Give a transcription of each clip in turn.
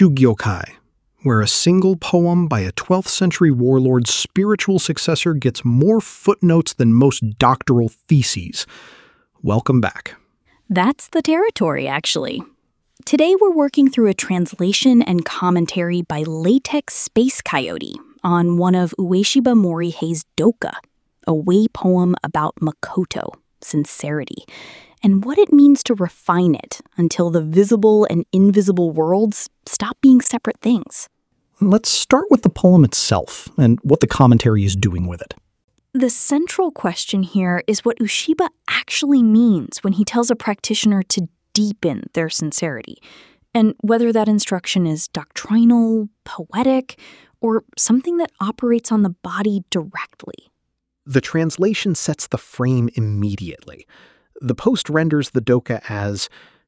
Shugyokai, where a single poem by a 12th century warlord's spiritual successor gets more footnotes than most doctoral theses. Welcome back. That's the territory, actually. Today we're working through a translation and commentary by Latex Space Coyote on one of Ueshiba Morihei's Doka, a Wei poem about Makoto, sincerity, and what it means to refine it until the visible and invisible worlds stop being separate things. Let's start with the poem itself and what the commentary is doing with it. The central question here is what Ueshiba actually means when he tells a practitioner to deepen their sincerity, and whether that instruction is doctrinal, poetic, or something that operates on the body directly. The translation sets the frame immediately. The post renders the Doka as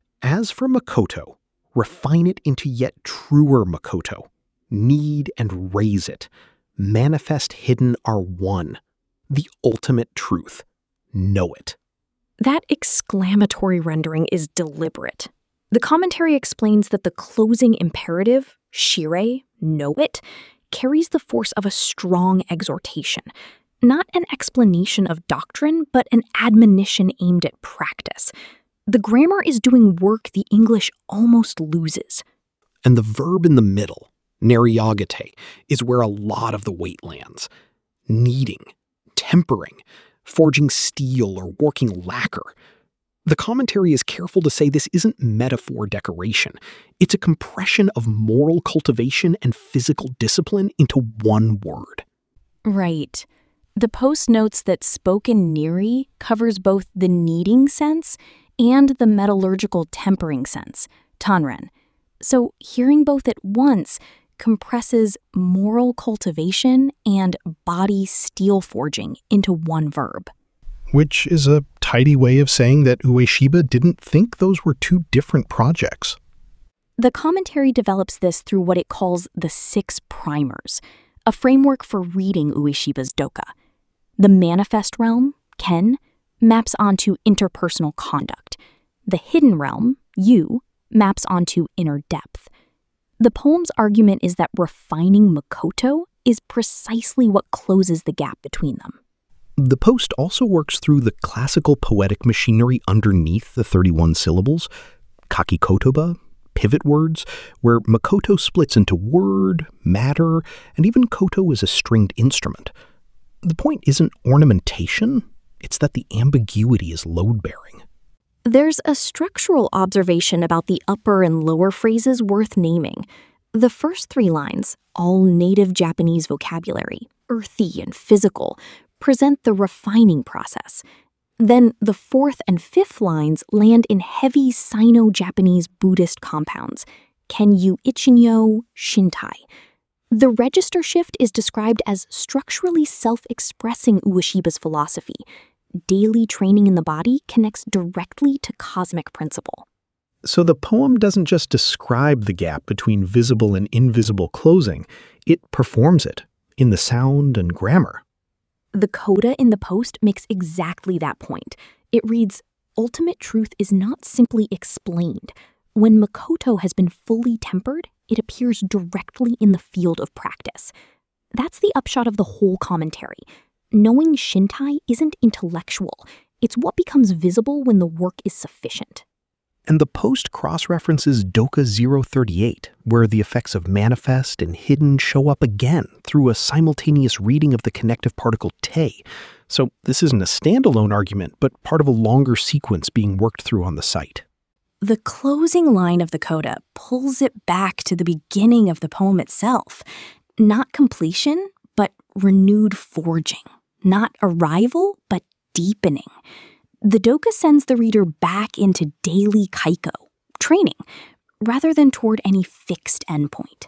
for Makoto, refine it into yet truer Makoto. Knead and raise it. Manifest hidden are one. The ultimate truth. Know it. That exclamatory rendering is deliberate. The commentary explains that the closing imperative, shire, know it, carries the force of a strong exhortation. Not an explanation of doctrine, but an admonition aimed at practice. The grammar is doing work the English almost loses. And the verb in the middle, neriagate, is where a lot of the weight lands. Kneading, tempering, forging steel or working lacquer. The commentary is careful to say this isn't metaphor decoration. It's a compression of moral cultivation and physical discipline into one word. Right. The post notes that spoken neri covers both the kneading sense and the metallurgical tempering sense, tanren. So hearing both at once compresses moral cultivation and body steel forging into one verb. Which is a tidy way of saying that Ueshiba didn't think those were two different projects. The commentary develops this through what it calls the 6 primers, a framework for reading Ueshiba's Doka. The manifest realm, ken, maps onto interpersonal conduct. The hidden realm, yu, maps onto inner depth. The poem's argument is that refining Makoto is precisely what closes the gap between them. The post also works through the classical poetic machinery underneath the 31 syllables, kakikotoba, pivot words, where Makoto splits into word, matter, and even koto is a stringed instrument. The point isn't ornamentation, it's that the ambiguity is load-bearing. There's a structural observation about the upper and lower phrases worth naming. The first 3 lines, all native Japanese vocabulary, earthy and physical, present the refining process. Then the 4th and 5th lines land in heavy Sino-Japanese Buddhist compounds, Kenyu Ichinyo, Shintai. The register shift is described as structurally self-expressing Ueshiba's philosophy. Daily training in the body connects directly to cosmic principle. So the poem doesn't just describe the gap between visible and invisible closing, it performs it in the sound and grammar. The coda in the post makes exactly that point. It reads, ultimate truth is not simply explained. When Makoto has been fully tempered, it appears directly in the field of practice. That's the upshot of the whole commentary. Knowing Shintai isn't intellectual. It's what becomes visible when the work is sufficient. And the post cross-references Doka 038, where the effects of manifest and hidden show up again through a simultaneous reading of the connective particle te. So this isn't a standalone argument, but part of a longer sequence being worked through on the site. The closing line of the coda pulls it back to the beginning of the poem itself. Not completion, but renewed forging. Not arrival, but deepening. The Doka sends the reader back into daily kaiko, training, rather than toward any fixed endpoint.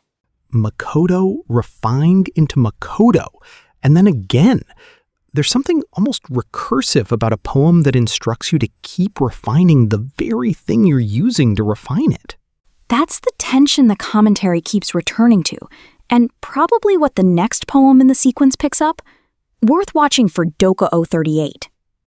Makoto refined into Makoto, and then again. There's something almost recursive about a poem that instructs you to keep refining the very thing you're using to refine it. That's the tension the commentary keeps returning to, and probably what the next poem in the sequence picks up. Worth watching for Doka 038.